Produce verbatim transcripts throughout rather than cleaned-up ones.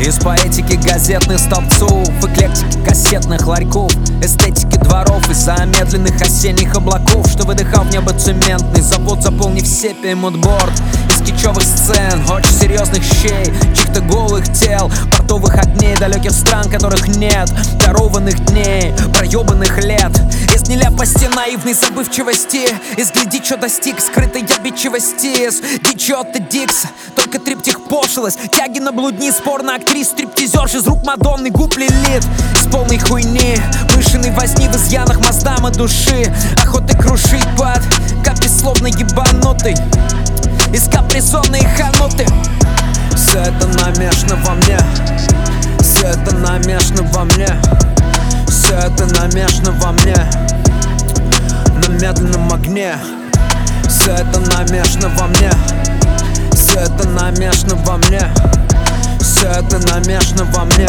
Из поэтики газетных столбцов, эклектики кассетных ларьков, эстетики дворов и замедленных осенних облаков, что выдыхал в небо цементный завод, заполнив сепией мудборд. Из кичевых сцен, очень серьезных щей, чьих-то голых тел, портовых огней далеких стран, которых нет, дарованных дней, проебанных лет. Из нелепости наивной забывчивости, из гляди, чё достиг скрытой обидчивости, из дичоты Дикса, только триптих пошлость, тяги на блудни, спор на актрис, стриптизерш из рук Мадонны, губ Лилит. С полной хуйни, мышиной возни в изъянах моздама души, охоты крушить под капли словно ебанутый, из капризонной хануты. Все это намешано во мне, все это намешано во мне, все это намешано во мне, на медленном огне. Все это намешано во мне, все это намешано во мне, все это намешано во мне,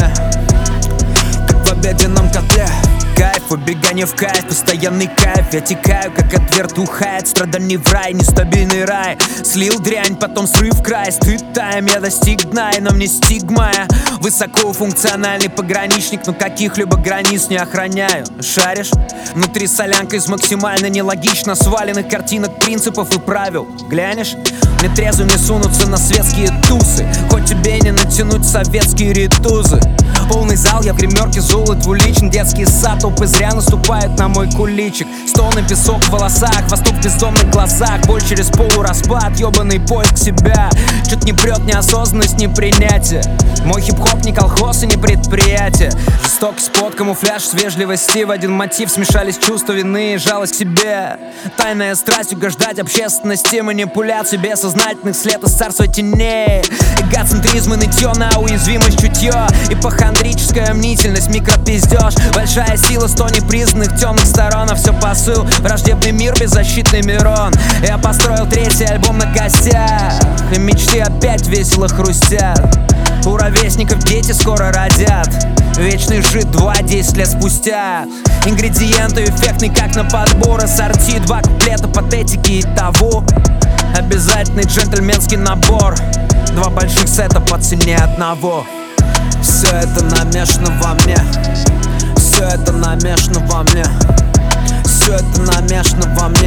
как в обеденном котле. Кайф, убегание в кайф, постоянный кайф. Я текаю, как от вертухает, страданий в рай, нестабильный рай. Слил дрянь, потом срыв край, стыд тайм, я достиг дна, и на мне стигма. Я высокофункциональный пограничник, но каких-либо границ не охраняю. Шаришь? Внутри солянка из максимально нелогично сваленных картинок, принципов и правил. Глянешь? Мне трезвым не сунуться на светские тусы, хоть тебе не натянуть советские ритузы. Полный зал, я в гримерке золот двуличен, детский сад, толпы зря наступают на мой куличик. Стоны, песок в волосах, восток в бездомных глазах, боль через полураспад, ебаный поиск себя. Чё-то не прет неосознанность, не принятие. Мой хип-хоп не колхоз и не предприятие. Жестокость под камуфляж с вежливости, в один мотив смешались чувства вины и жалость к себе. Тайная страсть угождать общественности, манипуляции бессознательных след из царства теней. Эгоцентризм и нытье на уязвимость чутье, ипохондрическая мнительность, микропиздеж. Большая сила сто непризнанных темных сторон, а все посыл, враждебный мир, беззащитный Мирон. Я построил третий альбом на костях, и мечты опять весело хрустят. У ровесников дети скоро родят, вечный жид два десять лет спустя. Ингредиенты эффектный, как на подбор, ассорти, два куплета патетики и того. Обязательный джентльменский набор, два больших сета по цене одного. Все это намешано во мне, все это намешано во мне, все это намешано во мне,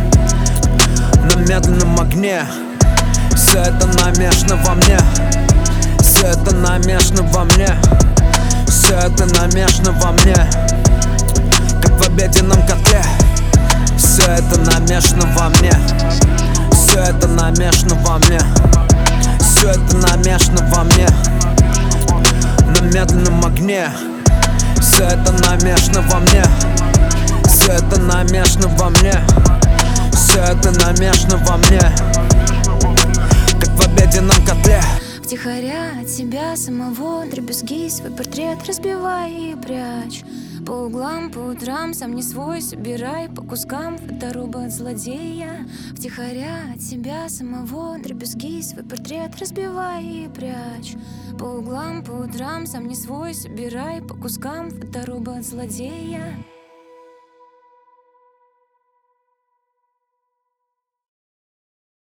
на медленном огне. Все это намешано во мне, все это намешано во мне, все это намешано во мне, как в обеденном котле. Все это намешано во мне, все это намешано во мне, все это намешано во мне, на медленном огне. Все это намешано во мне, все это намешано во мне, все это намешано во мне, как в обеденном котле. Втихаря от себя самого дребезги свой портрет разбивай и прячь. По углам, по утрам, сам не свой, собирай по кускам фоторобот злодея. Втихаря от себя самого дребезги свой портрет разбивай и прячь. По углам, по утрам, сам не свой, собирай по кускам фоторобот злодея.